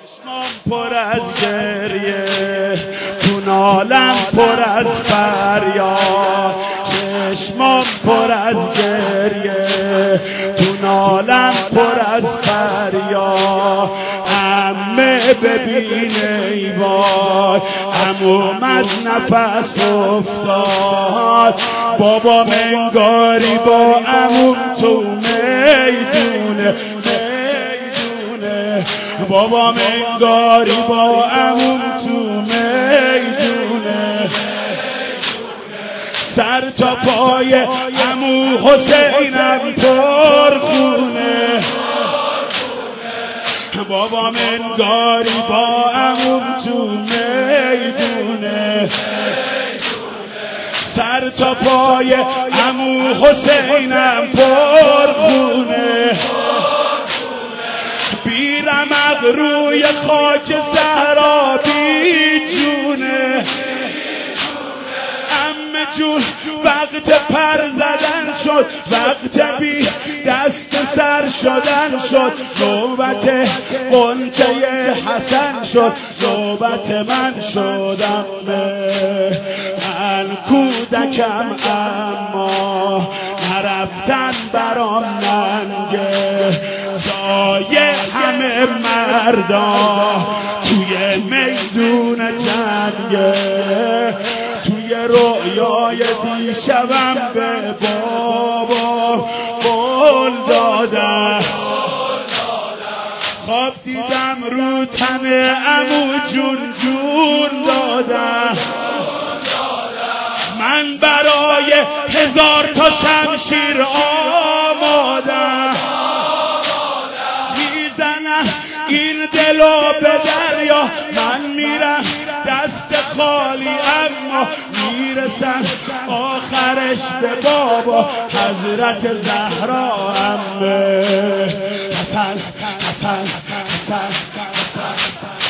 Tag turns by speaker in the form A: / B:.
A: چشمام پر از گریه، تو نالم پر از فریاد. چشمام پر از گریه، تو نالم پر از فریاد. عمه ببین ای وای، عموم از نفس افتاد. بابا منگاری با عموم تو میدونه، بابا منگاری با عموم تو میدونه. سر تا پای عمو حسینم پر خونه. بابا منگاری با عموم تو میدونه. سر تا پای عمو حسینم پر خونه. بیرمق روی خاک صحرا بی جونه. عمه جون وقت پر زدن شد، وقت بی دست سر شدن شد. نوبت غنچه حسن شد، نوبت من شدم. من کودکم اما نرفتن برام ننگه. جای همه مردا توی میدون جنگه. توی رویای دیشبم به بابا قول دادم. خواب دیدم رو تن عمو جون جون دادم. من برای 1000 تا شمشیر آمادم. میزنم این دلو به دریا، من میرم دست خالی اما میرسم آخرش به بابا حضرت زهرا. عمه حسن حسن حسن حسن